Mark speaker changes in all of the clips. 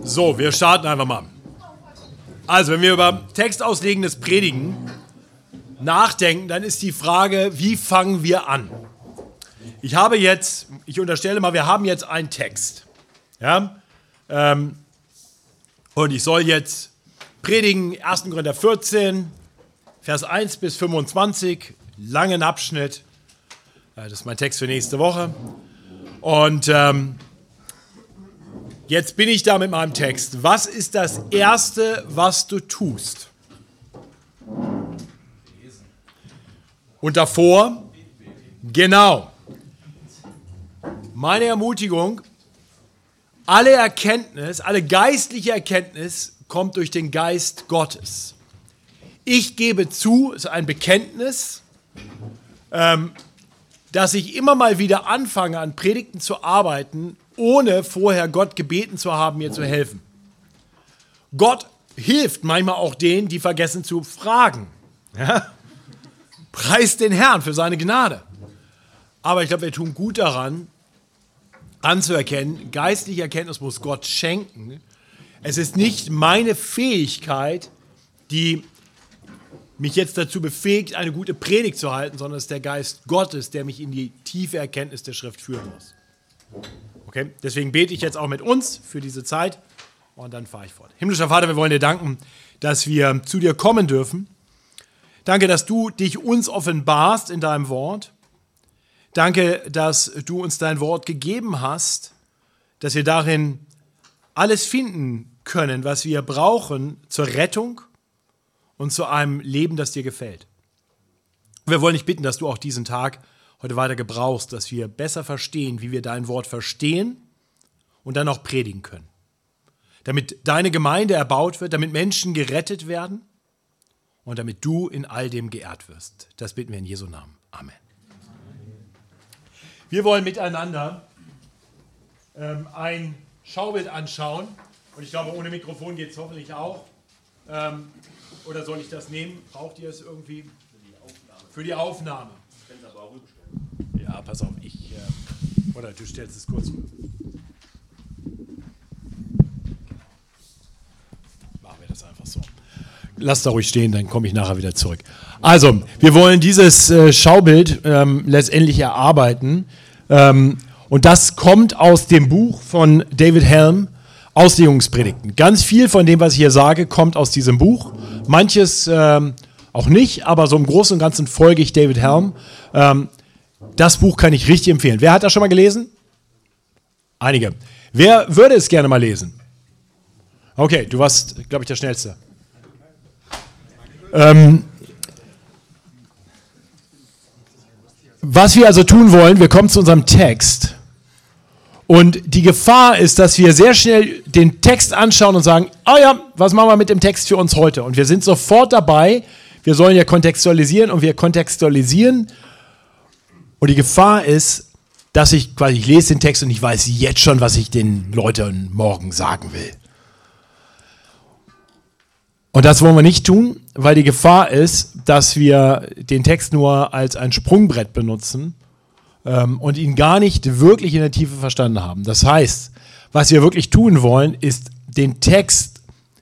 Speaker 1: So, wir starten einfach mal. Also, wenn wir über textauslegendes Predigen nachdenken, dann ist die Frage, wie fangen wir an? Ich unterstelle mal, wir haben jetzt einen Text. Ja? Und ich soll jetzt predigen, 1. Korinther 14, Vers 1 bis 25, langen Abschnitt. Das ist mein Text für nächste Woche. Und jetzt bin ich da mit meinem Text. Was ist das Erste, was du tust? Und davor, genau, meine Ermutigung, alle Erkenntnis, alle geistliche Erkenntnis kommt durch den Geist Gottes. Ich gebe zu, es ist ein Bekenntnis, dass ich immer mal wieder anfange, an Predigten zu arbeiten, ohne vorher Gott gebeten zu haben, mir zu helfen. Gott hilft manchmal auch denen, die vergessen zu fragen. Ja? Preist den Herrn für seine Gnade. Aber ich glaube, wir tun gut daran, anzuerkennen, geistliche Erkenntnis muss Gott schenken. Es ist nicht meine Fähigkeit, die mich jetzt dazu befähigt, eine gute Predigt zu halten, sondern es ist der Geist Gottes, der mich in die tiefe Erkenntnis der Schrift führen muss. Okay? Deswegen bete ich jetzt auch mit uns für diese Zeit und dann fahre ich fort. Himmlischer Vater, wir wollen dir danken, dass wir zu dir kommen dürfen. Danke, dass du dich uns offenbarst in deinem Wort. Danke, dass du uns dein Wort gegeben hast, dass wir darin alles finden können, was wir brauchen zur Rettung und zu einem Leben, das dir gefällt. Wir wollen dich bitten, dass du auch diesen Tag heute weiter gebrauchst, dass wir besser verstehen, wie wir dein Wort verstehen und dann auch predigen können. Damit deine Gemeinde erbaut wird, damit Menschen gerettet werden und damit du in all dem geehrt wirst. Das bitten wir in Jesu Namen. Amen. Wir wollen miteinander ein Schaubild anschauen. Und ich glaube, ohne Mikrofon geht es hoffentlich auch. Oder soll ich das nehmen? Braucht ihr es irgendwie? Für die Aufnahme. Ich kann es aber auch rüberstellen. Ja, pass auf. Oder du stellst es kurz rüber. Machen wir das einfach so. Lass da ruhig stehen, dann komme ich nachher wieder zurück. Also, wir wollen dieses Schaubild letztendlich erarbeiten. Und das kommt aus dem Buch von David Helm, Auslegungspredigten. Ganz viel von dem, was ich hier sage, kommt aus diesem Buch. Manches auch nicht, aber so im Großen und Ganzen folge ich David Helm. Das Buch kann ich richtig empfehlen. Wer hat das schon mal gelesen? Einige. Wer würde es gerne mal lesen? Okay, du warst, glaube ich, der Schnellste. Was wir also tun wollen, wir kommen zu unserem Text. Und die Gefahr ist, dass wir sehr schnell den Text anschauen und sagen, oh ja, was machen wir mit dem Text für uns heute? Und wir sind sofort dabei, wir sollen ja kontextualisieren und wir kontextualisieren. Und die Gefahr ist, dass ich lese den Text und ich weiß jetzt schon, was ich den Leuten morgen sagen will. Und das wollen wir nicht tun, weil die Gefahr ist, dass wir den Text nur als ein Sprungbrett benutzen und ihn gar nicht wirklich in der Tiefe verstanden haben. Das heißt, was wir wirklich tun wollen, ist den Text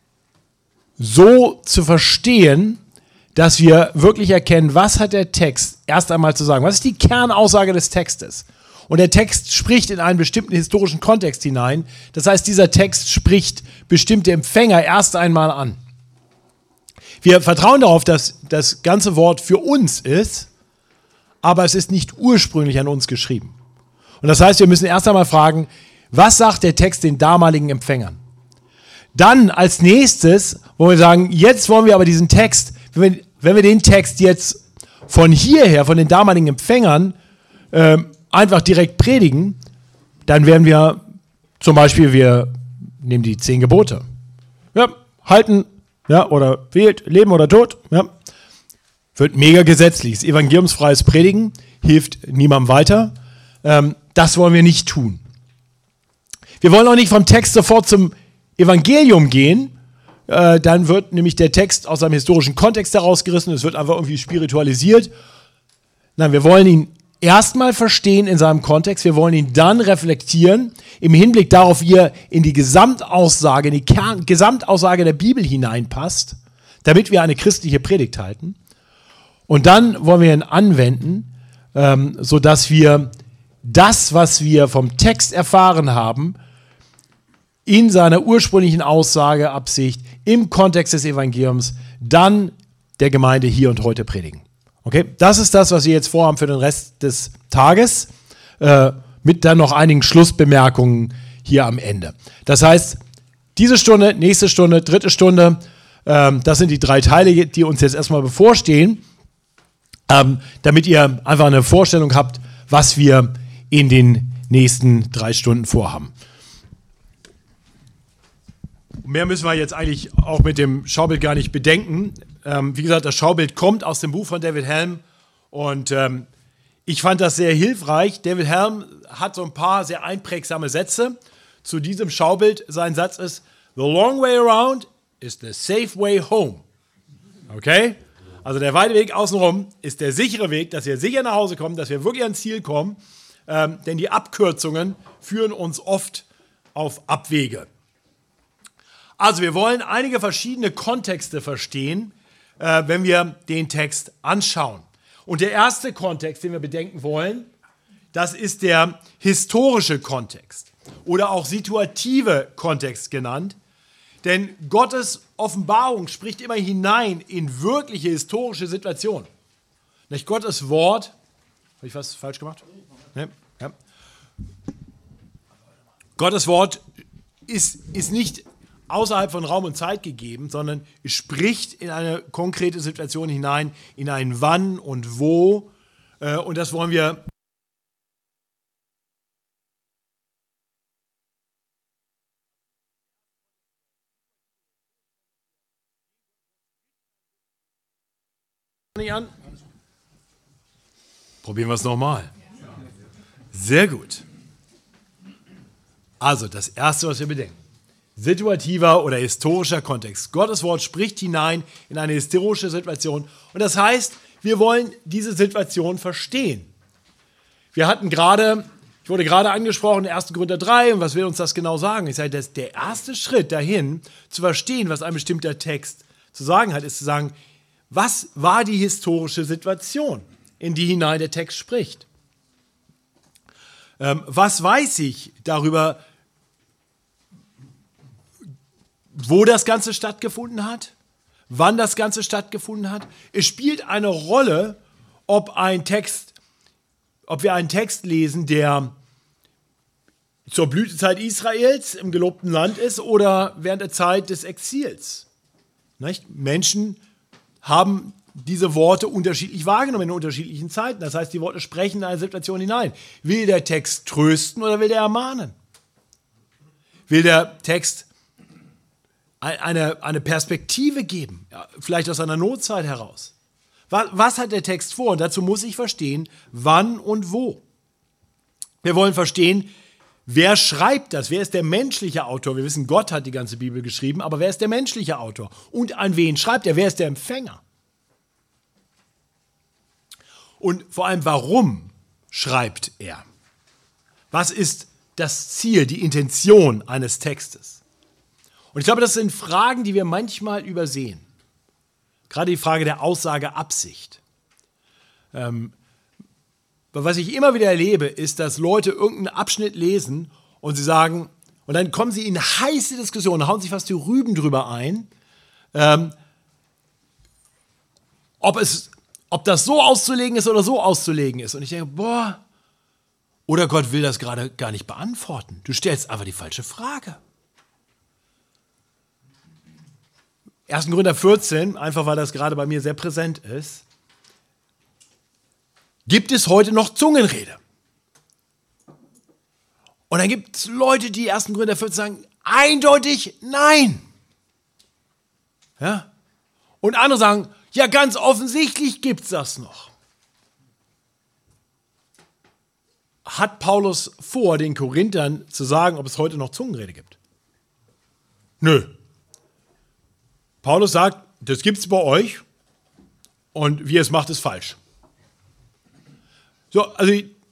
Speaker 1: so zu verstehen, dass wir wirklich erkennen, was hat der Text erst einmal zu sagen. Was ist die Kernaussage des Textes? Und der Text spricht in einen bestimmten historischen Kontext hinein. Das heißt, dieser Text spricht bestimmte Empfänger erst einmal an. Wir vertrauen darauf, dass das ganze Wort für uns ist, aber es ist nicht ursprünglich an uns geschrieben. Und das heißt, wir müssen erst einmal fragen, was sagt der Text den damaligen Empfängern? Dann als nächstes wollen wir sagen, jetzt wollen wir aber diesen Text, wenn wir den Text jetzt von hierher, von den damaligen Empfängern, einfach direkt predigen, dann werden wir zum Beispiel, wir nehmen die 10 Gebote. Ja, halten, ja, oder wählt, Leben oder Tod, ja. Wird mega gesetzlich. Das evangeliumsfreies Predigen hilft niemandem weiter. Das wollen wir nicht tun. Wir wollen auch nicht vom Text sofort zum Evangelium gehen. Dann wird nämlich der Text aus seinem historischen Kontext herausgerissen. Es wird einfach irgendwie spiritualisiert. Nein, wir wollen ihn erstmal verstehen in seinem Kontext, wir wollen ihn dann reflektieren, im Hinblick darauf, wie er in die Gesamtaussage, in die Gesamtaussage der Bibel hineinpasst, damit wir eine christliche Predigt halten. Und dann wollen wir ihn anwenden, sodass wir das, was wir vom Text erfahren haben, in seiner ursprünglichen Aussageabsicht, im Kontext des Evangeliums, dann der Gemeinde hier und heute predigen. Okay, das ist das, was wir jetzt vorhaben für den Rest des Tages, mit dann noch einigen Schlussbemerkungen hier am Ende. Das heißt, diese Stunde, nächste Stunde, dritte Stunde, das sind die 3 Teile, die uns jetzt erstmal bevorstehen, damit ihr einfach eine Vorstellung habt, was wir in den nächsten 3 Stunden vorhaben. Mehr müssen wir jetzt eigentlich auch mit dem Schaubild gar nicht bedenken. Wie gesagt, das Schaubild kommt aus dem Buch von David Helm und ich fand das sehr hilfreich. David Helm hat so ein paar sehr einprägsame Sätze zu diesem Schaubild. Sein Satz ist: The long way around is the safe way home. Okay? Also der weite Weg außenrum ist der sichere Weg, dass wir sicher nach Hause kommen, dass wir wirklich ans Ziel kommen, denn die Abkürzungen führen uns oft auf Abwege. Also wir wollen einige verschiedene Kontexte verstehen, wenn wir den Text anschauen. Und der erste Kontext, den wir bedenken wollen, das ist der historische Kontext oder auch situative Kontext genannt. Denn Gottes Offenbarung spricht immer hinein in wirkliche historische Situationen. Nicht Gottes Wort. Habe ich was falsch gemacht? Nee? Ja. Gottes Wort ist nicht außerhalb von Raum und Zeit gegeben, sondern es spricht in eine konkrete Situation hinein, in ein Wann und Wo. Und das wollen wir nicht an. Probieren wir es nochmal. Sehr gut. Also das Erste, was wir bedenken. Situativer oder historischer Kontext. Gottes Wort spricht hinein in eine historische Situation. Und das heißt, wir wollen diese Situation verstehen. Wir hatten gerade, ich wurde gerade angesprochen, 1. Korinther 3, und was will uns das genau sagen? Ich sage, dass der erste Schritt dahin, zu verstehen, was ein bestimmter Text zu sagen hat, ist zu sagen, was war die historische Situation, in die hinein der Text spricht? Was weiß ich darüber, wo das Ganze stattgefunden hat, wann das Ganze stattgefunden hat? Es spielt eine Rolle, ob wir einen Text lesen, der zur Blütezeit Israels im gelobten Land ist oder während der Zeit des Exils. Nicht? Menschen haben diese Worte unterschiedlich wahrgenommen in unterschiedlichen Zeiten. Das heißt, die Worte sprechen in eine Situation hinein. Will der Text trösten oder will der ermahnen? Will der Text eine Perspektive geben, ja, vielleicht aus einer Notzeit heraus? Was hat der Text vor? Und dazu muss ich verstehen, wann und wo. Wir wollen verstehen, wer schreibt das? Wer ist der menschliche Autor? Wir wissen, Gott hat die ganze Bibel geschrieben, aber wer ist der menschliche Autor? Und an wen schreibt er? Wer ist der Empfänger? Und vor allem, warum schreibt er? Was ist das Ziel, die Intention eines Textes? Und ich glaube, das sind Fragen, die wir manchmal übersehen. Gerade die Frage der Aussageabsicht. Was ich immer wieder erlebe, ist, dass Leute irgendeinen Abschnitt lesen und sie sagen, und dann kommen sie in heiße Diskussionen, hauen sich fast die Rüben drüber ein, ob das so auszulegen ist oder so auszulegen ist. Und ich denke, oder Gott will das gerade gar nicht beantworten. Du stellst einfach die falsche Frage. 1. Korinther 14, einfach weil das gerade bei mir sehr präsent ist. Gibt es heute noch Zungenrede? Und dann gibt es Leute, die 1. Korinther 14 sagen, eindeutig nein. Ja? Und andere sagen, ja, ganz offensichtlich gibt es das noch. Hat Paulus vor, den Korinthern zu sagen, ob es heute noch Zungenrede gibt? Nö. Paulus sagt, das gibt es bei euch und wie ihr es macht, ist falsch. So, also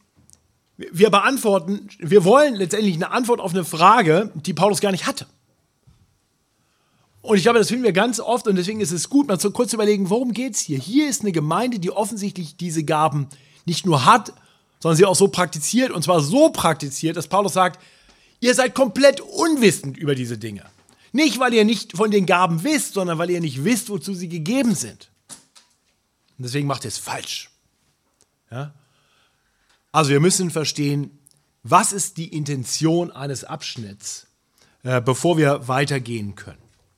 Speaker 1: wir wollen letztendlich eine Antwort auf eine Frage, die Paulus gar nicht hatte. Und ich glaube, das finden wir ganz oft und deswegen ist es gut, mal so kurz zu überlegen, worum geht es hier? Hier ist eine Gemeinde, die offensichtlich diese Gaben nicht nur hat, sondern sie auch so praktiziert und zwar so praktiziert, dass Paulus sagt, ihr seid komplett unwissend über diese Dinge. Nicht, weil ihr nicht von den Gaben wisst, sondern weil ihr nicht wisst, wozu sie gegeben sind. Und deswegen macht ihr es falsch. Ja? Also wir müssen verstehen, was ist die Intention eines Abschnitts, bevor wir weitergehen können.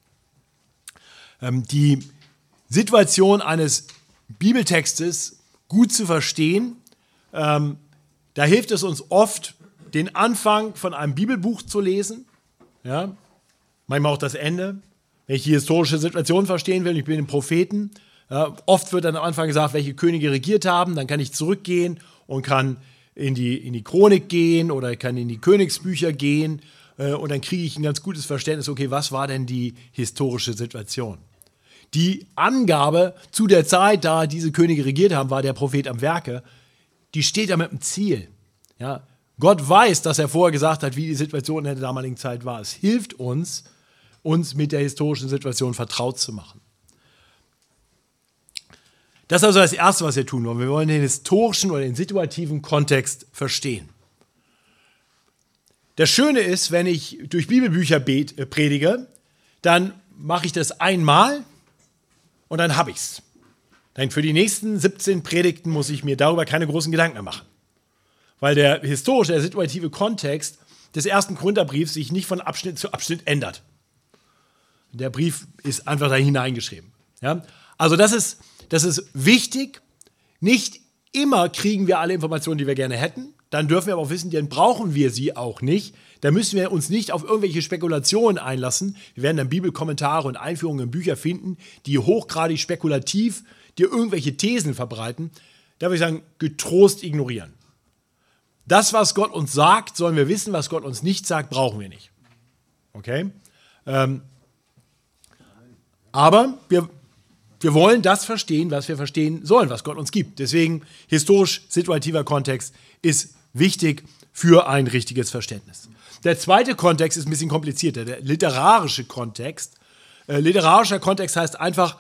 Speaker 1: Die Situation eines Bibeltextes gut zu verstehen, da hilft es uns oft, den Anfang von einem Bibelbuch zu lesen, ja? Manchmal auch das Ende. Wenn ich die historische Situation verstehen will, ich bin ein Propheten, ja, oft wird dann am Anfang gesagt, welche Könige regiert haben, dann kann ich zurückgehen und kann in die Chronik gehen oder ich kann in die Königsbücher gehen und dann kriege ich ein ganz gutes Verständnis, okay, was war denn die historische Situation? Die Angabe zu der Zeit, da diese Könige regiert haben, war der Prophet am Werke, die steht ja mit dem Ziel. Ja? Gott weiß, dass er vorher gesagt hat, wie die Situation in der damaligen Zeit war. Es hilft uns mit der historischen Situation vertraut zu machen. Das ist also das Erste, was wir tun wollen. Wir wollen den historischen oder den situativen Kontext verstehen. Das Schöne ist, wenn ich durch Bibelbücher predige, dann mache ich das einmal und dann habe ich es. Denn für die nächsten 17 Predigten muss ich mir darüber keine großen Gedanken mehr machen. Weil der historische, der situative Kontext des 1. Korintherbriefs sich nicht von Abschnitt zu Abschnitt ändert. Der Brief ist einfach da hineingeschrieben. Ja? Also das ist wichtig. Nicht immer kriegen wir alle Informationen, die wir gerne hätten. Dann dürfen wir aber auch wissen, dann brauchen wir sie auch nicht. Da müssen wir uns nicht auf irgendwelche Spekulationen einlassen. Wir werden dann Bibelkommentare und Einführungen in Bücher finden, die hochgradig spekulativ dir irgendwelche Thesen verbreiten. Da würde ich sagen, getrost ignorieren. Das, was Gott uns sagt, sollen wir wissen. Was Gott uns nicht sagt, brauchen wir nicht. Okay? Aber wir wollen das verstehen, was wir verstehen sollen, was Gott uns gibt. Deswegen historisch-situativer Kontext ist wichtig für ein richtiges Verständnis. Der zweite Kontext ist ein bisschen komplizierter, der literarische Kontext. Literarischer Kontext heißt einfach,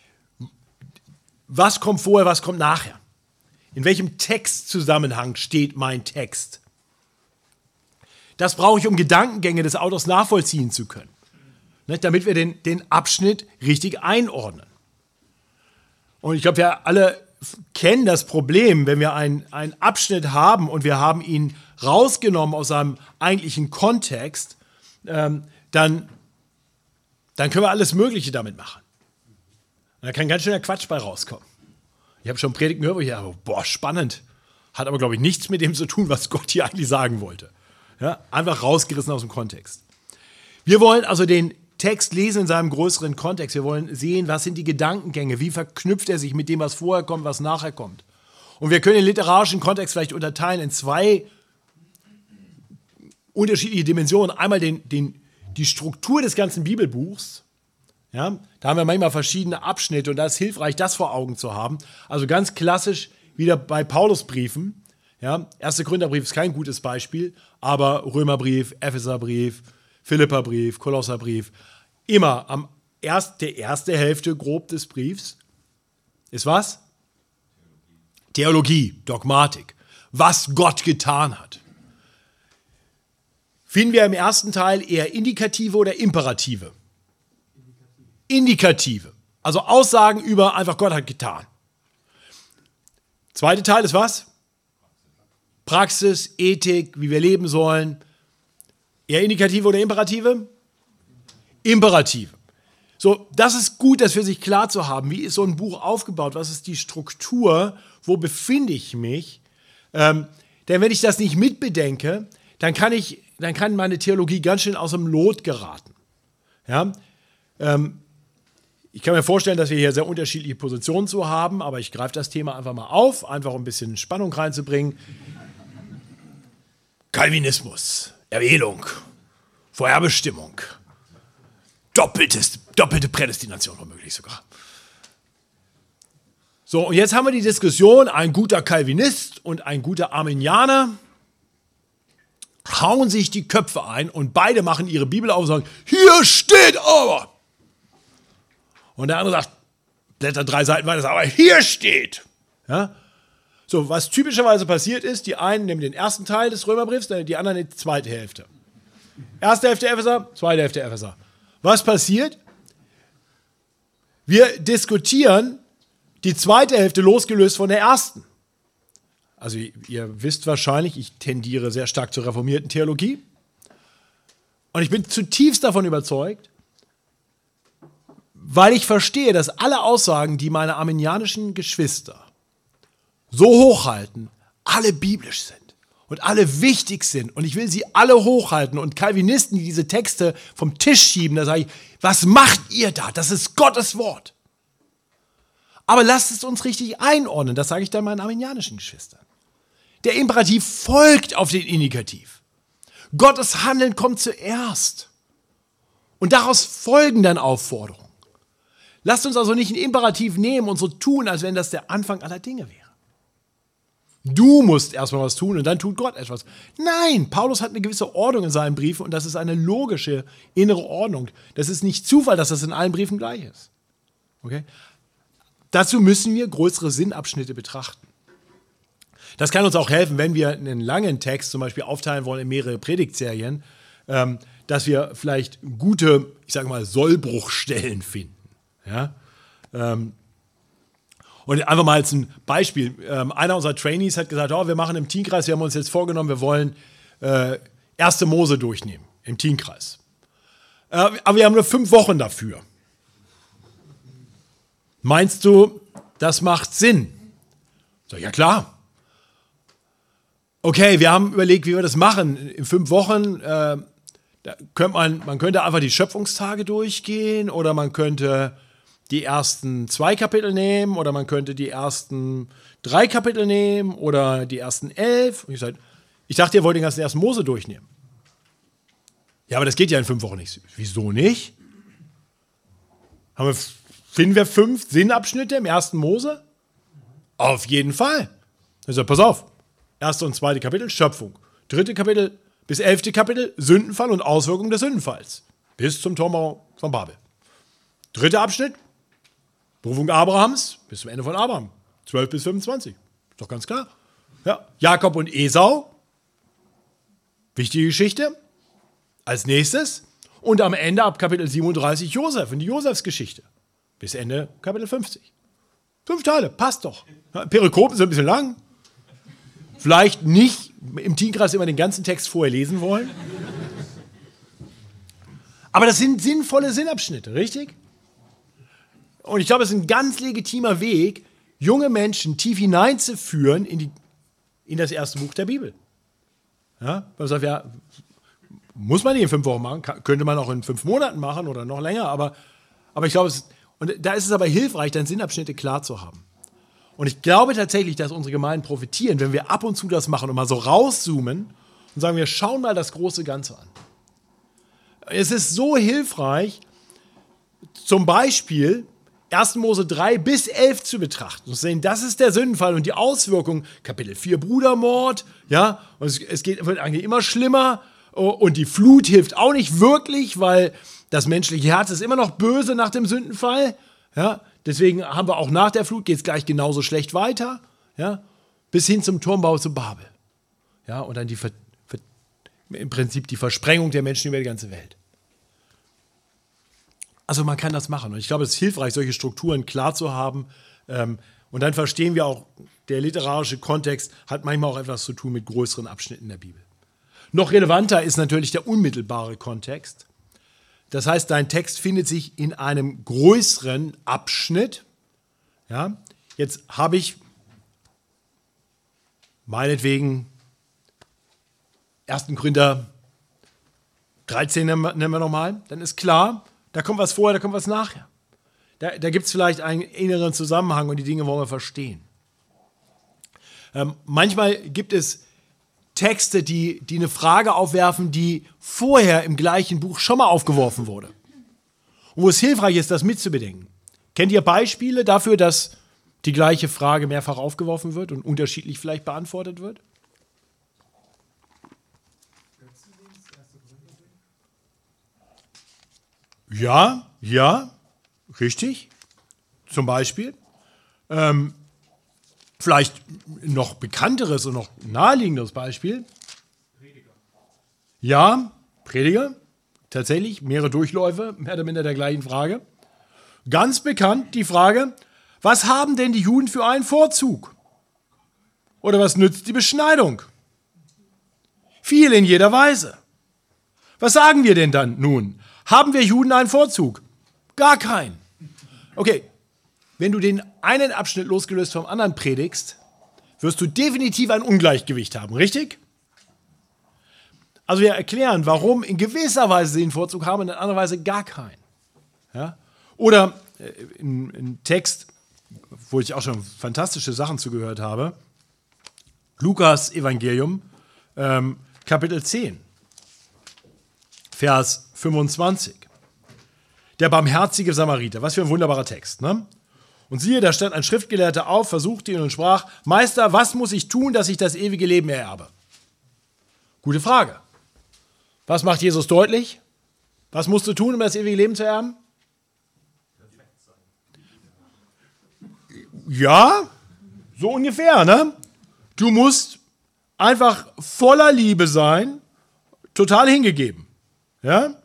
Speaker 1: was kommt vorher, was kommt nachher. In welchem Textzusammenhang steht mein Text? Das brauche ich, um Gedankengänge des Autors nachvollziehen zu können, ne, damit wir den Abschnitt richtig einordnen. Und ich glaube, wir alle kennen das Problem, wenn wir einen Abschnitt haben und wir haben ihn rausgenommen aus seinem eigentlichen Kontext, dann können wir alles Mögliche damit machen. Da kann ganz schöner Quatsch bei rauskommen. Ich habe schon Predigten gehört, wo ich dachte, boah, spannend. Hat aber, glaube ich, nichts mit dem zu tun, was Gott hier eigentlich sagen wollte. Ja, einfach rausgerissen aus dem Kontext. Wir wollen also den Text lesen in seinem größeren Kontext. Wir wollen sehen, was sind die Gedankengänge, wie verknüpft er sich mit dem, was vorher kommt, was nachher kommt. Und wir können den literarischen Kontext vielleicht unterteilen in zwei unterschiedliche Dimensionen. Einmal die Struktur des ganzen Bibelbuchs. Ja, da haben wir manchmal verschiedene Abschnitte und da ist hilfreich, das vor Augen zu haben. Also ganz klassisch wieder bei Paulusbriefen. Ja, 1. Korintherbrief ist kein gutes Beispiel, aber Römerbrief, Epheserbrief, Philipperbrief, Kolosserbrief, immer der erste Hälfte grob des Briefs ist was? Theologie, Dogmatik, was Gott getan hat. Finden wir im ersten Teil eher Indikative oder Imperative? Indikative, also Aussagen über einfach Gott hat getan. Zweiter Teil ist was? Praxis, Ethik, wie wir leben sollen. Eher Indikative oder Imperative? Imperative. So, das ist gut, das für sich klar zu haben. Wie ist so ein Buch aufgebaut? Was ist die Struktur? Wo befinde ich mich? Denn wenn ich das nicht mitbedenke, dann kann meine Theologie ganz schön aus dem Lot geraten. Ja? Ich kann mir vorstellen, dass wir hier sehr unterschiedliche Positionen zu haben, aber ich greife das Thema einfach mal auf, einfach um ein bisschen Spannung reinzubringen. Calvinismus, Erwählung, Vorherbestimmung, doppelte Prädestination womöglich sogar. So, und jetzt haben wir die Diskussion, ein guter Calvinist und ein guter Arminianer hauen sich die Köpfe ein und beide machen ihre Bibel auf und sagen, hier steht aber. Und der andere sagt, blättert 3 Seiten weiter, aber hier steht. Ja? So, was typischerweise passiert ist, die einen nehmen den ersten Teil des Römerbriefs, die anderen die zweite Hälfte. Erste Hälfte Epheser, zweite Hälfte Epheser. Was passiert? Wir diskutieren die zweite Hälfte losgelöst von der ersten. Also ihr wisst wahrscheinlich, ich tendiere sehr stark zur reformierten Theologie. Und ich bin zutiefst davon überzeugt, weil ich verstehe, dass alle Aussagen, die meine arminianischen Geschwister so hochhalten, alle biblisch sind und alle wichtig sind. Und ich will sie alle hochhalten. Und Calvinisten, die diese Texte vom Tisch schieben, da sage ich, was macht ihr da? Das ist Gottes Wort. Aber lasst es uns richtig einordnen. Das sage ich dann meinen arminianischen Geschwistern. Der Imperativ folgt auf den Indikativ. Gottes Handeln kommt zuerst. Und daraus folgen dann Aufforderungen. Lasst uns also nicht ein Imperativ nehmen und so tun, als wenn das der Anfang aller Dinge wäre. Du musst erstmal was tun und dann tut Gott etwas. Nein, Paulus hat eine gewisse Ordnung in seinen Briefen und das ist eine logische innere Ordnung. Das ist nicht Zufall, dass das in allen Briefen gleich ist. Okay? Dazu müssen wir größere Sinnabschnitte betrachten. Das kann uns auch helfen, wenn wir einen langen Text zum Beispiel aufteilen wollen in mehrere Predigtserien, dass wir vielleicht gute, ich sage mal, Sollbruchstellen finden. Ja? Und einfach mal als ein Beispiel. Einer unserer Trainees hat gesagt, wir machen im Teamkreis, wir haben uns jetzt vorgenommen, wir wollen 1. Mose durchnehmen im Teamkreis. Aber wir haben nur 5 Wochen dafür. Meinst du, das macht Sinn? Sag ich, ja klar. Okay, wir haben überlegt, wie wir das machen. In 5 Wochen man könnte einfach die Schöpfungstage durchgehen oder man könnte die ersten 2 Kapitel nehmen oder man könnte die ersten 3 Kapitel nehmen oder die ersten 11. Und ich dachte, ihr wollt den ganzen 1. Mose durchnehmen. Ja, aber das geht ja in 5 Wochen nicht. Wieso nicht? Finden wir 5 Sinnabschnitte im 1. Mose? Auf jeden Fall. Also pass auf. 1. und 2. Kapitel, Schöpfung. 3. Kapitel bis 11. Kapitel, Sündenfall und Auswirkungen des Sündenfalls. Bis zum Turmbau von Babel. 3. Abschnitt, Berufung Abrahams, bis zum Ende von Abraham. 12 bis 25. Ist doch ganz klar. Ja. Jakob und Esau. Wichtige Geschichte. Als nächstes. Und am Ende ab Kapitel 37 Josef und die Josefsgeschichte. Bis Ende Kapitel 50. 5 Teile, passt doch. Ja, Perikopen sind ein bisschen lang. Vielleicht nicht im Teamkreis immer den ganzen Text vorher lesen wollen. Aber das sind sinnvolle Sinnabschnitte, richtig? Und ich glaube, es ist ein ganz legitimer Weg, junge Menschen tief hineinzuführen in das erste Buch der Bibel. Ja? Man sagt, ja, muss man nicht in 5 Wochen machen, könnte man auch in 5 Monaten machen oder noch länger, aber ich glaube, und da ist es aber hilfreich, dann Sinnabschnitte klar zu haben. Und ich glaube tatsächlich, dass unsere Gemeinden profitieren, wenn wir ab und zu das machen und mal so rauszoomen und sagen, wir schauen mal das große Ganze an. Es ist so hilfreich, zum Beispiel 1. Mose 3 bis 11 zu betrachten und zu sehen, das ist der Sündenfall und die Auswirkungen. Kapitel 4 Brudermord, ja, und wird eigentlich immer schlimmer und die Flut hilft auch nicht wirklich, weil das menschliche Herz ist immer noch böse nach dem Sündenfall, ja. Deswegen haben wir auch nach der Flut, geht es gleich genauso schlecht weiter, ja, bis hin zum Turmbau zu Babel. Ja, und dann im Prinzip die Versprengung der Menschen über die ganze Welt. Also man kann das machen. Und ich glaube, es ist hilfreich, solche Strukturen klar zu haben. Und dann verstehen wir auch, der literarische Kontext hat manchmal auch etwas zu tun mit größeren Abschnitten der Bibel. Noch relevanter ist natürlich der unmittelbare Kontext. Das heißt, dein Text findet sich in einem größeren Abschnitt. Ja? Jetzt habe ich meinetwegen 1. Korinther 13 nehmen wir nochmal. Dann ist klar, da kommt was vorher, da kommt was nachher. Da gibt es vielleicht einen inneren Zusammenhang und die Dinge wollen wir verstehen. Manchmal gibt es Texte, die eine Frage aufwerfen, die vorher im gleichen Buch schon mal aufgeworfen wurde. Und wo es hilfreich ist, das mitzubedenken. Kennt ihr Beispiele dafür, dass die gleiche Frage mehrfach aufgeworfen wird und unterschiedlich vielleicht beantwortet wird? Ja, richtig. Zum Beispiel. Vielleicht noch bekannteres und noch naheliegendes Beispiel. Prediger. Ja, Prediger. Tatsächlich, mehrere Durchläufe, mehr oder minder der gleichen Frage. Ganz bekannt die Frage, was haben denn die Juden für einen Vorzug? Oder was nützt die Beschneidung? Viel in jeder Weise. Was sagen wir denn dann nun? Haben wir Juden einen Vorzug? Gar keinen. Okay, wenn du den einen Abschnitt losgelöst vom anderen predigst, wirst du definitiv ein Ungleichgewicht haben, richtig? Also wir erklären, warum in gewisser Weise sie einen Vorzug haben und in anderer Weise gar keinen. Ja? Oder im Text, wo ich auch schon fantastische Sachen zugehört habe, Lukas Evangelium, Kapitel 10, Vers 25. Der barmherzige Samariter, was für ein wunderbarer Text, ne? Und siehe, da stand ein Schriftgelehrter auf, versuchte ihn und sprach, Meister, was muss ich tun, dass ich das ewige Leben ererbe? Gute Frage. Was macht Jesus deutlich? Was musst du tun, um das ewige Leben zu erben? Ja, so ungefähr, ne? Du musst einfach voller Liebe sein, total hingegeben. Ja?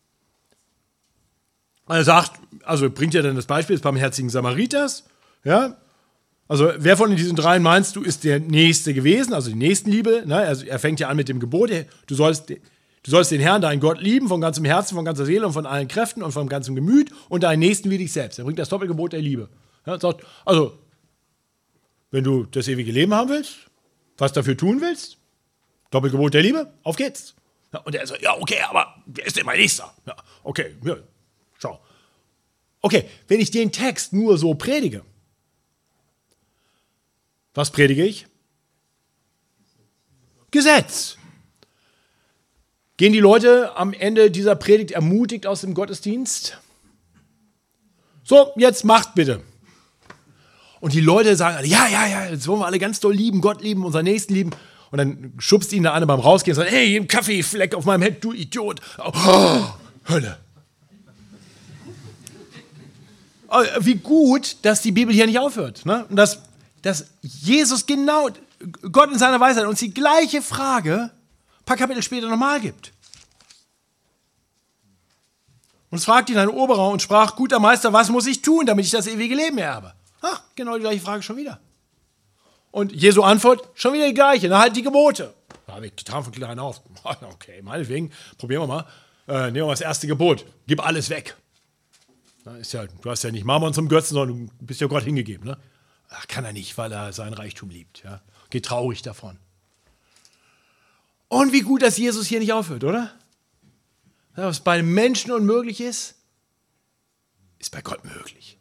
Speaker 1: Er sagt, also bringt ja dann das Beispiel des barmherzigen Samariters. Ja? Also wer von diesen dreien meinst du, ist der Nächste gewesen, also die Nächstenliebe. Ne? Also er fängt ja an mit dem Gebot, du sollst den Herrn, deinen Gott lieben, von ganzem Herzen, von ganzer Seele und von allen Kräften und von ganzem Gemüt und deinen Nächsten wie dich selbst. Er bringt das Doppelgebot der Liebe. Ja? Sagt, also, wenn du das ewige Leben haben willst, was dafür tun willst, Doppelgebot der Liebe, auf geht's. Ja, und er sagt, ja, okay, aber wer ist denn mein Nächster? Ja, okay, ja, schau. Okay, wenn ich den Text nur so predige, was predige ich? Gesetz. Gehen die Leute am Ende dieser Predigt ermutigt aus dem Gottesdienst? So, jetzt macht bitte. Und die Leute sagen, ja, jetzt wollen wir alle ganz doll lieben, Gott lieben, unseren Nächsten lieben. Und dann schubst ihn der eine beim Rausgehen und sagt, hey, ein Kaffeefleck auf meinem Hemd, du Idiot. Oh, Hölle. Wie gut, dass die Bibel hier nicht aufhört. Ne? Und dass Jesus genau, Gott in seiner Weisheit uns die gleiche Frage ein paar Kapitel später nochmal gibt. Und es fragt ihn ein Oberer und sprach, guter Meister, was muss ich tun, damit ich das ewige Leben erbe? Genau die gleiche Frage schon wieder. Und Jesu Antwort, schon wieder die gleiche, dann halt die Gebote. Da habe ich getan von klein auf. Okay, meinetwegen, probieren wir mal. Nehmen wir mal das erste Gebot, gib alles weg. Du hast ja nicht Mammon zum Götzen, sondern du bist ja Gott hingegeben. Ne? Kann er nicht, weil er seinen Reichtum liebt. Ja? Geht traurig davon. Und wie gut, dass Jesus hier nicht aufhört, oder? Was bei einem Menschen unmöglich ist, ist bei Gott möglich.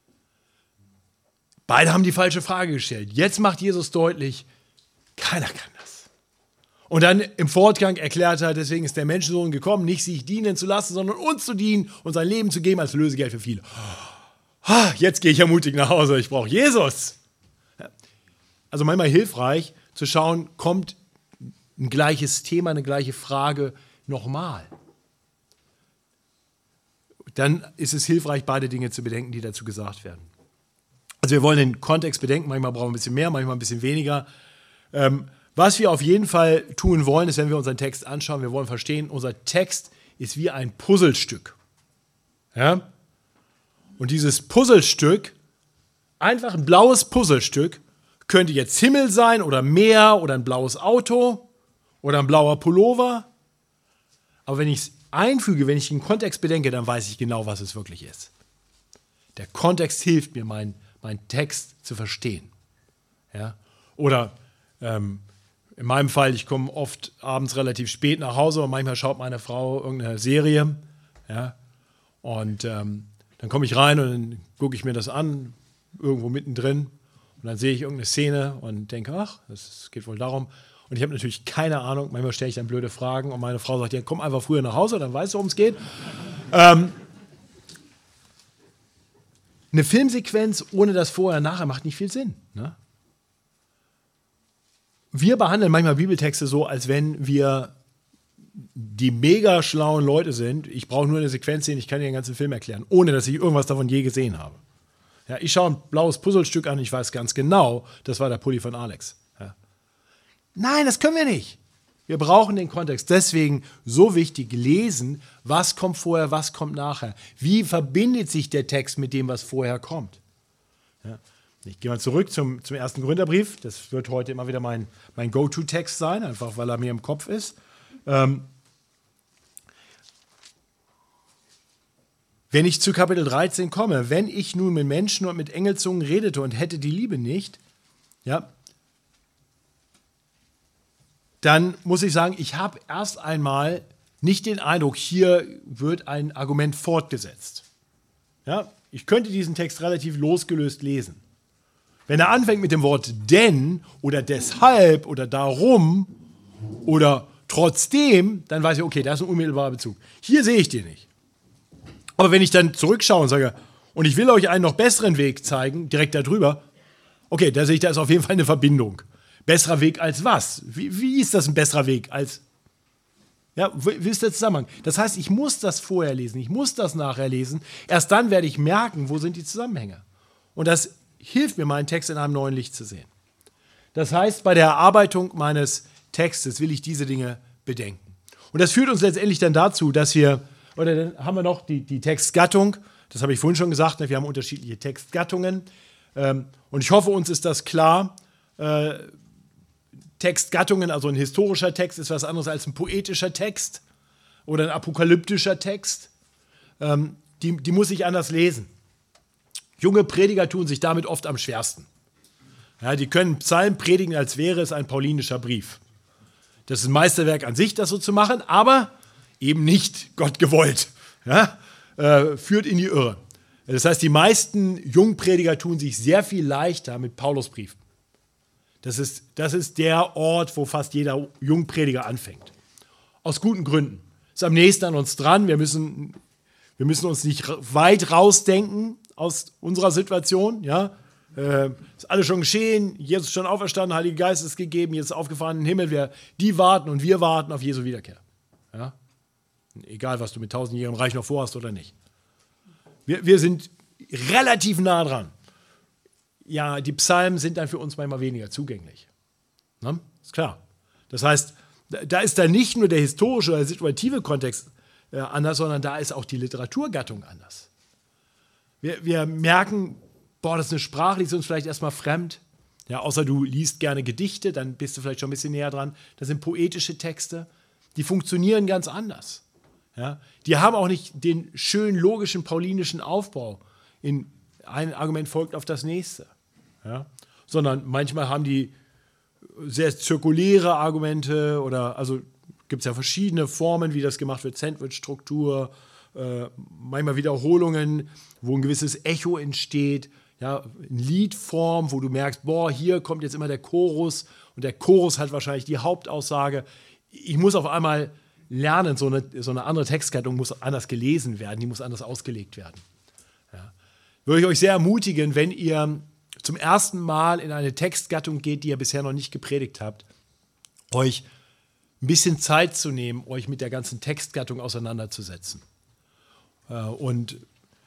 Speaker 1: Beide haben die falsche Frage gestellt. Jetzt macht Jesus deutlich, keiner kann das. Und dann im Fortgang erklärt er, deswegen ist der Menschensohn gekommen, nicht sich dienen zu lassen, sondern uns zu dienen und sein Leben zu geben als Lösegeld für viele. Jetzt gehe ich ermutigt nach Hause, ich brauche Jesus. Also manchmal hilfreich zu schauen, kommt ein gleiches Thema, eine gleiche Frage nochmal. Dann ist es hilfreich, beide Dinge zu bedenken, die dazu gesagt werden. Also wir wollen den Kontext bedenken, manchmal brauchen wir ein bisschen mehr, manchmal ein bisschen weniger. Was wir auf jeden Fall tun wollen, ist, wenn wir unseren Text anschauen, wir wollen verstehen, unser Text ist wie ein Puzzlestück. Ja? Und dieses Puzzlestück, einfach ein blaues Puzzlestück, könnte jetzt Himmel sein oder Meer oder ein blaues Auto oder ein blauer Pullover. Aber wenn ich es einfüge, wenn ich den Kontext bedenke, dann weiß ich genau, was es wirklich ist. Der Kontext hilft mir, meinen Text zu verstehen. Ja? Oder in meinem Fall, ich komme oft abends relativ spät nach Hause und manchmal schaut meine Frau irgendeine Serie. Ja? Und dann komme ich rein und dann gucke ich mir das an, irgendwo mittendrin. Und dann sehe ich irgendeine Szene und denke, ach, das geht wohl darum. Und ich habe natürlich keine Ahnung, manchmal stelle ich dann blöde Fragen und meine Frau sagt, ja, komm einfach früher nach Hause, dann weißt du, worum es geht. eine Filmsequenz ohne das Vorher und Nachher macht nicht viel Sinn. Ne? Wir behandeln manchmal Bibeltexte so, als wenn wir die mega schlauen Leute sind. Ich brauche nur eine Sequenz sehen, ich kann dir den ganzen Film erklären, ohne dass ich irgendwas davon je gesehen habe. Ja, ich schaue ein blaues Puzzlestück an, ich weiß ganz genau, das war der Pulli von Alex. Ja. Nein, das können wir nicht. Wir brauchen den Kontext. Deswegen so wichtig lesen, was kommt vorher, was kommt nachher. Wie verbindet sich der Text mit dem, was vorher kommt? Ja. Ich gehe mal zurück zum 1. Korintherbrief. Das wird heute immer wieder mein Go-To-Text sein, einfach weil er mir im Kopf ist. Wenn ich zu Kapitel 13 komme, wenn ich nun mit Menschen und mit Engelzungen redete und hätte die Liebe nicht, ja, dann muss ich sagen, ich habe erst einmal nicht den Eindruck, hier wird ein Argument fortgesetzt. Ja, ich könnte diesen Text relativ losgelöst lesen. Wenn er anfängt mit dem Wort denn oder deshalb oder darum oder trotzdem, dann weiß ich, okay, da ist ein unmittelbarer Bezug. Hier sehe ich den nicht. Aber wenn ich dann zurückschaue und sage, und ich will euch einen noch besseren Weg zeigen, direkt darüber, okay, da sehe ich, da ist auf jeden Fall eine Verbindung. Besserer Weg als was? Wie ist das ein besserer Weg als? Ja, wie ist der Zusammenhang? Das heißt, ich muss das vorher lesen, ich muss das nachher lesen. Erst dann werde ich merken, wo sind die Zusammenhänge. Und das hilft mir, meinen Text in einem neuen Licht zu sehen. Das heißt, bei der Erarbeitung meines Textes will ich diese Dinge bedenken. Und das führt uns letztendlich dann dazu, dass wir, oder dann haben wir noch die Textgattung, das habe ich vorhin schon gesagt, wir haben unterschiedliche Textgattungen. Und ich hoffe, uns ist das klar. Textgattungen, also ein historischer Text ist was anderes als ein poetischer Text oder ein apokalyptischer Text. Die muss ich anders lesen. Junge Prediger tun sich damit oft am schwersten. Ja, die können Psalmen predigen, als wäre es ein paulinischer Brief. Das ist ein Meisterwerk an sich, das so zu machen, aber eben nicht Gott gewollt. Ja? Führt in die Irre. Das heißt, die meisten Jungprediger tun sich sehr viel leichter mit Paulusbriefen. Das ist der Ort, wo fast jeder Jungprediger anfängt. Aus guten Gründen. Ist am nächsten an uns dran. Wir müssen uns nicht weit rausdenken aus unserer Situation. Ja? Ist alles schon geschehen. Jesus ist schon auferstanden, Heiliger Geist ist gegeben, jetzt ist aufgefahren in den Himmel. Die warten und wir warten auf Jesu Wiederkehr. Ja? Egal, was du mit 1000-jährigem Reich noch vorhast oder nicht. Wir sind relativ nah dran. Ja, die Psalmen sind dann für uns manchmal weniger zugänglich. Ne? Ist klar. Das heißt, da ist dann nicht nur der historische oder situative Kontext anders, sondern da ist auch die Literaturgattung anders. Wir merken, das ist eine Sprache, die ist uns vielleicht erstmal fremd. Ja, außer du liest gerne Gedichte, dann bist du vielleicht schon ein bisschen näher dran. Das sind poetische Texte, die funktionieren ganz anders. Ja? Die haben auch nicht den schönen, logischen, paulinischen Aufbau. Ein Argument folgt auf das nächste. Ja? Sondern manchmal haben die sehr zirkuläre Argumente oder also gibt es ja verschiedene Formen, wie das gemacht wird, Sandwich-Struktur, manchmal Wiederholungen, wo ein gewisses Echo entsteht, ja, in Liedform, wo du merkst, hier kommt jetzt immer der Chorus und der Chorus hat wahrscheinlich die Hauptaussage. Ich muss auf einmal lernen, so eine andere Textgattung muss anders gelesen werden, die muss anders ausgelegt werden. Ja. Würde ich euch sehr ermutigen, wenn ihr zum ersten Mal in eine Textgattung geht, die ihr bisher noch nicht gepredigt habt, euch ein bisschen Zeit zu nehmen, euch mit der ganzen Textgattung auseinanderzusetzen. Und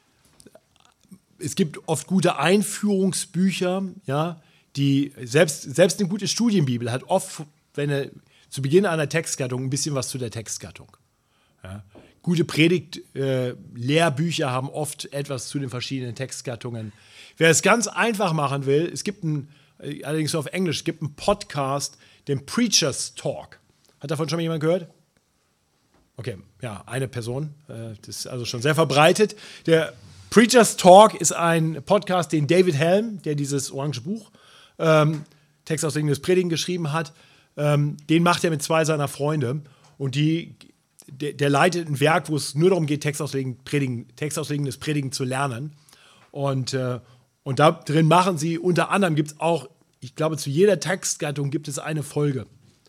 Speaker 1: es gibt oft gute Einführungsbücher, ja, die selbst eine gute Studienbibel hat oft, zu Beginn einer Textgattung ein bisschen was zu der Textgattung. Ja. Gute Lehrbücher haben oft etwas zu den verschiedenen Textgattungen. Wer es ganz einfach machen will, es gibt allerdings nur auf Englisch, es gibt einen Podcast, den Preacher's Talk. Hat davon schon mal jemand gehört? Okay, ja, eine Person. Das ist also schon sehr verbreitet. Der Preacher's Talk ist ein Podcast, den David Helm, der dieses orange Buch, Textauslegung des Predigen geschrieben hat, den macht er mit 2 seiner Freunde. Und der leitet ein Werk, wo es nur darum geht, Textauslegung des Predigen zu lernen. Und da drin machen sie, unter anderem gibt es auch, ich glaube, zu jeder Textgattung gibt es eine Folge.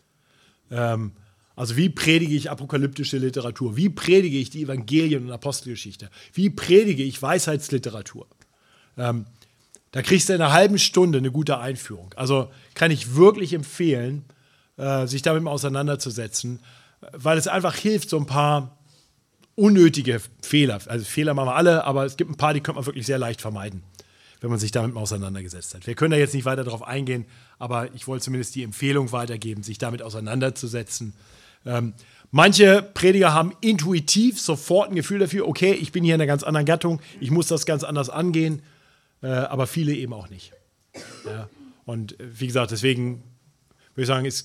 Speaker 1: Also wie predige ich apokalyptische Literatur? Wie predige ich die Evangelien und Apostelgeschichte? Wie predige ich Weisheitsliteratur? Da kriegst du in einer halben Stunde eine gute Einführung. Also kann ich wirklich empfehlen, sich damit mal auseinanderzusetzen, weil es einfach hilft, so ein paar unnötige Fehler. Also Fehler machen wir alle, aber es gibt ein paar, die könnte man wirklich sehr leicht vermeiden, wenn man sich damit mal auseinandergesetzt hat. Wir können da jetzt nicht weiter darauf eingehen, aber ich wollte zumindest die Empfehlung weitergeben, sich damit auseinanderzusetzen. Manche Prediger haben intuitiv sofort ein Gefühl dafür, okay, ich bin hier in einer ganz anderen Gattung, ich muss das ganz anders angehen, aber viele eben auch nicht. Ja. Und wie gesagt, deswegen würde ich sagen,